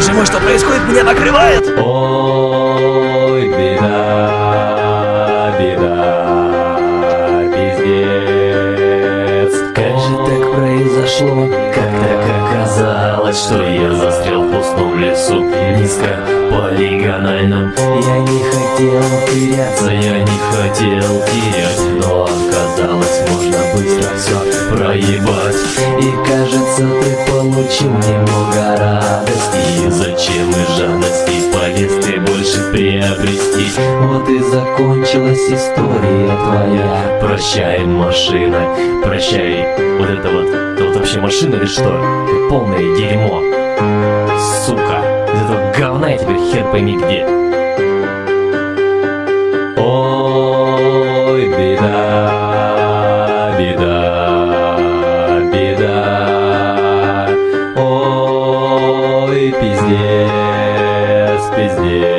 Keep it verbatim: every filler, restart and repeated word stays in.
Боже мой, что происходит? Меня накрывает! Ой, беда, беда, пиздец. Как же так произошло? Как так оказалось, что я застрял в пустом лесу, низко полигональном. Я не хотел теряться, Я не хотел терять, но оказалось, можно быстро все проебать. и кажется, ты получил немного радости. И зачем из жадности полез ты больше приобрести? Вот и закончилась история твоя. Прощай, машина, прощай. Вот это вот, это вот вообще машина или что? Это полное дерьмо. Сука, из этого говна я теперь хер пойми где. Ой, беда, беда, беда. Ой, пиздец, пиздец.